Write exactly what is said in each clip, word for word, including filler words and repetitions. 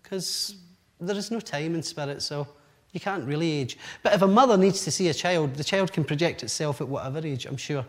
because there is no time in spirit, so you can't really age. But if a mother needs to see a child, the child can project itself at whatever age, I'm sure.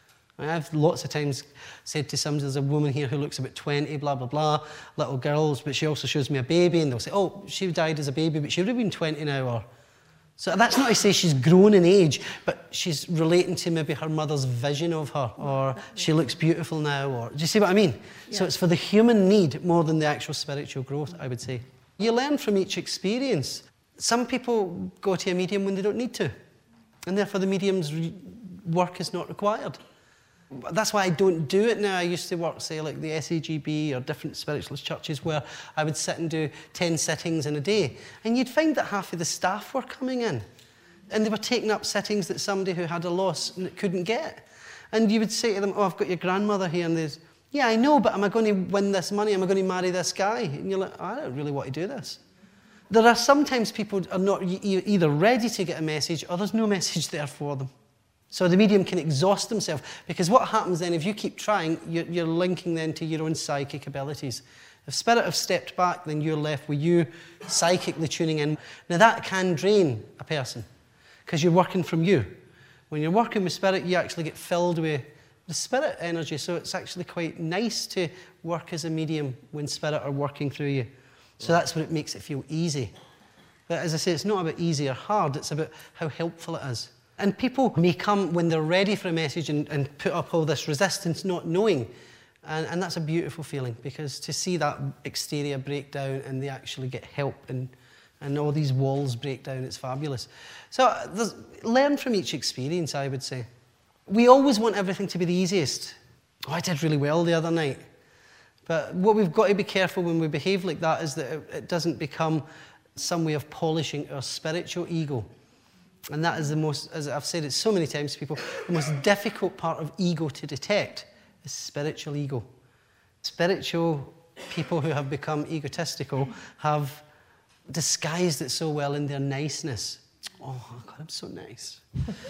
I mean, I've lots of times said to somebody, there's a woman here who looks about twenty, blah, blah, blah, little girls, but she also shows me a baby, and they'll say, oh, she died as a baby, but she would have been twenty now, or... So that's not to say she's grown in age, but she's relating to maybe her mother's vision of her, or she looks beautiful now, or... Do you see what I mean? Yeah. So it's for the human need more than the actual spiritual growth, I would say. You learn from each experience. Some people go to a medium when they don't need to, and therefore the medium's re- work is not required. That's why I don't do it now. I used to work, say, like the S A G B or different spiritualist churches where I would sit and do ten sittings in a day. And you'd find that half of the staff were coming in. And they were taking up sittings that somebody who had a loss couldn't get. And you would say to them, oh, I've got your grandmother here. And they'd, yeah, I know, but am I going to win this money? Am I going to marry this guy? And you're like, I don't really want to do this. There are sometimes people are not e- either ready to get a message or there's no message there for them. So the medium can exhaust themselves, because what happens then, if you keep trying, you're, you're linking then to your own psychic abilities. If spirit have stepped back, then you're left with you psychically tuning in. Now that can drain a person, because you're working from you. When you're working with spirit, you actually get filled with the spirit energy, so it's actually quite nice to work as a medium when spirit are working through you. So that's what it makes it feel easy. But as I say, it's not about easy or hard, it's about how helpful it is. And people may come when they're ready for a message and, and put up all this resistance, not knowing. And, and that's a beautiful feeling, because to see that exterior break down and they actually get help and, and all these walls break down, it's fabulous. So learn from each experience, I would say. We always want everything to be the easiest. Oh, I did really well the other night. But what we've got to be careful when we behave like that is that it, it doesn't become some way of polishing our spiritual ego. And that is the most, as I've said it so many times to people, the most difficult part of ego to detect is spiritual ego. Spiritual people who have become egotistical have disguised it so well in their niceness. Oh, God, I'm so nice.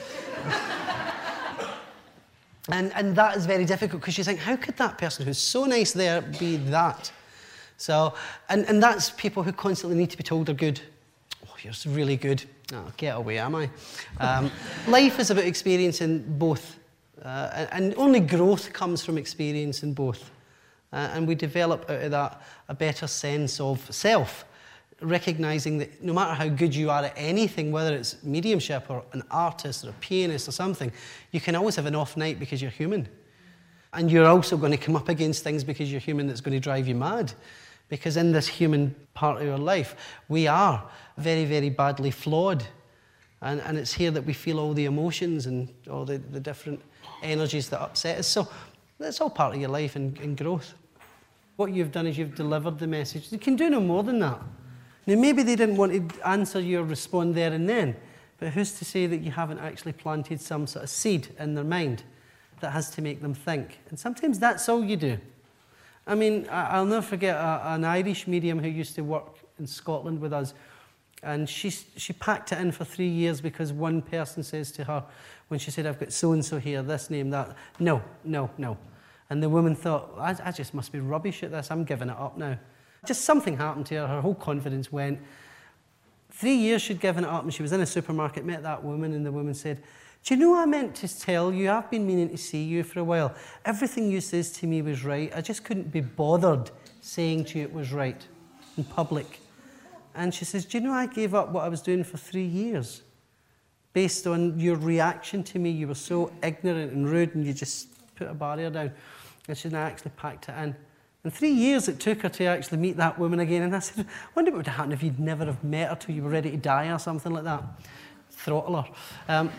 and, and that is very difficult, because you think, how could that person who's so nice there be that? So, and, and that's people who constantly need to be told they're good. Oh, you're really good. Oh, get away, am I? Um, life is about experiencing both. Uh, and only growth comes from experiencing both. Uh, and we develop out of that a better sense of self, recognising that no matter how good you are at anything, whether it's mediumship or an artist or a pianist or something, you can always have an off night because you're human. And you're also going to come up against things because you're human that's going to drive you mad. Because in this human part of your life, we are very, very badly flawed. And, and it's here that we feel all the emotions and all the, the different energies that upset us. So that's all part of your life and, and growth. What you've done is you've delivered the message. You can do no more than that. Now, maybe they didn't want to answer you or respond there and then, but who's to say that you haven't actually planted some sort of seed in their mind that has to make them think? And sometimes that's all you do. I mean, I'll never forget a, an Irish medium who used to work in Scotland with us, and she she packed it in for three years because one person says to her, when she said, I've got so-and-so here, this name, that, no, no, no. And the woman thought, I, I just must be rubbish at this, I'm giving it up now. Just something happened to her, her whole confidence went. Three years she'd given it up, and she was in a supermarket, met that woman, and the woman said, do you know I meant to tell you? I've been meaning to see you for a while. Everything you says to me was right. I just couldn't be bothered saying to you it was right in public. And she says, do you know I gave up what I was doing for three years? Based on your reaction to me, you were so ignorant and rude and you just put a barrier down. And she said, I actually packed it in. And three years it took her to actually meet that woman again. And I said, I wonder what would happen if you'd never have met her till you were ready to die or something like that. Throttle her. Um,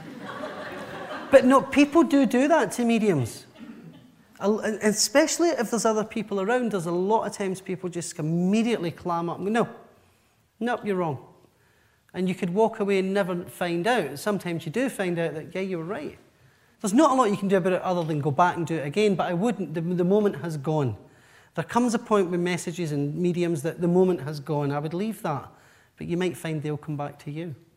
but no, people do do that to mediums. Especially if there's other people around, there's a lot of times people just immediately clam up and go, no, no, you're wrong. And you could walk away and never find out. Sometimes you do find out that, yeah, you were right. There's not a lot you can do about it other than go back and do it again, but I wouldn't. The, the moment has gone. There comes a point with messages and mediums that the moment has gone. I would leave that, but you might find they'll come back to you.